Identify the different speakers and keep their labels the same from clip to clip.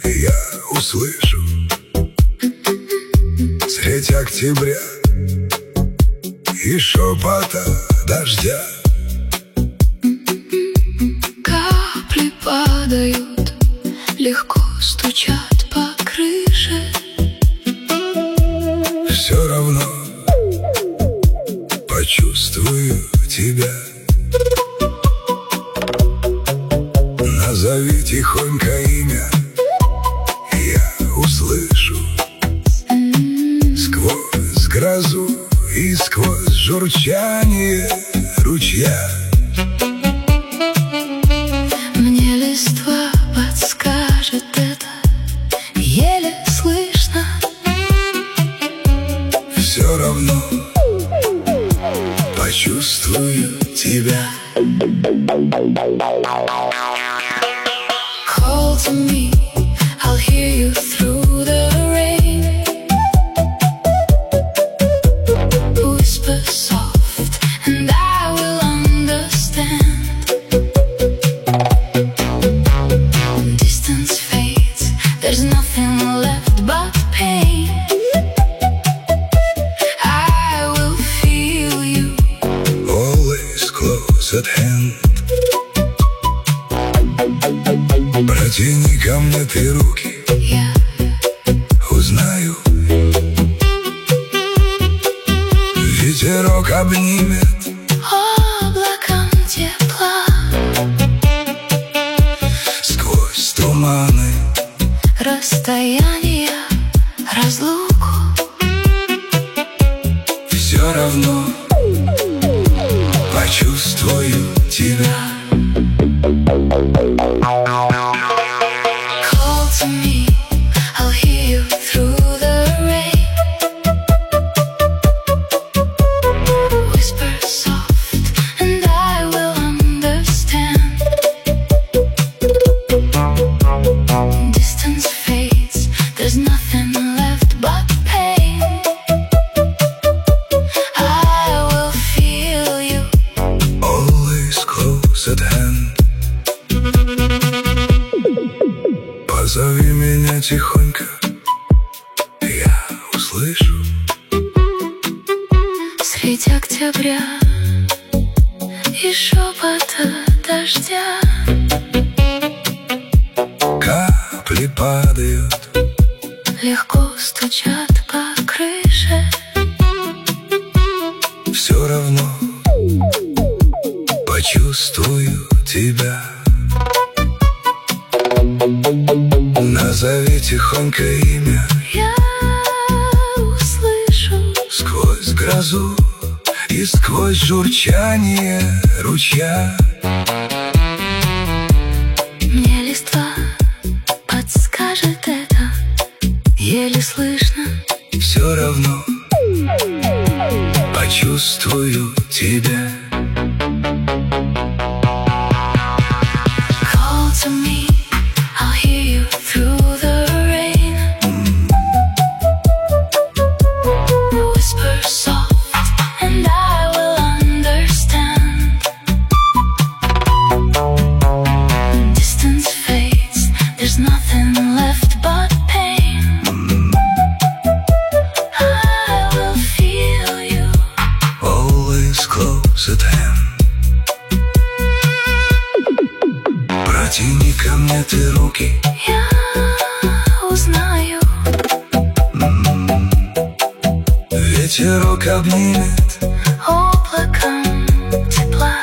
Speaker 1: я услышу средь октября и шепота дождя.
Speaker 2: Капли падают, легко стучат по крыше.
Speaker 1: Все равно почувствую тебя. Назови тихонько имя, я услышу сквозь грозу и сквозь журчание ручья.
Speaker 2: Мне листва подскажет это, еле слышно.
Speaker 1: Все равно почувствую тебя.
Speaker 2: Call to me, I'll hear you through the rain. Whisper soft and I will understand. Distance fades, there's nothing left but pain. I will feel you,
Speaker 1: Always close at hand. Протяни ко мне ты руки,
Speaker 2: я
Speaker 1: узнаю. Ветерок обнимет
Speaker 2: облаком тепла.
Speaker 1: сквозь туманы.
Speaker 2: Расстояние, разлуку.
Speaker 1: Все равно почувствую тебя.
Speaker 2: Call to me, I'll hear you through the rain. Whisper soft and I will understand. Distance fades, there's nothing left but pain. I will feel you,
Speaker 1: Always close at hand. Позови меня тихонько, я услышу
Speaker 2: средь октября и шепота дождя.
Speaker 1: капли падают,
Speaker 2: Легко стучат по крыше.
Speaker 1: все равно почувствую тебя. Назови тихонько имя,
Speaker 2: Я услышу
Speaker 1: сквозь грозу и сквозь журчание ручья.
Speaker 2: мне листва подскажет это, еле слышно.
Speaker 1: Все равно почувствую тебя.
Speaker 2: Call to me, I'll hear you through the rain. Whisper soft and I will understand. Distance fades, there's nothing left but pain. I will feel you,
Speaker 1: Always close at hand. Протяни ко мне ты руки,
Speaker 2: я узнаю.
Speaker 1: ветерок обнимет
Speaker 2: Облаком тепла.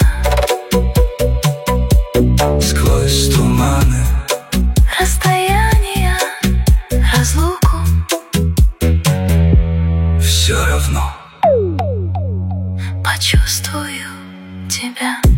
Speaker 1: сквозь туманы.
Speaker 2: Расстояние, разлуку.
Speaker 1: Все равно
Speaker 2: Почувствую тебя.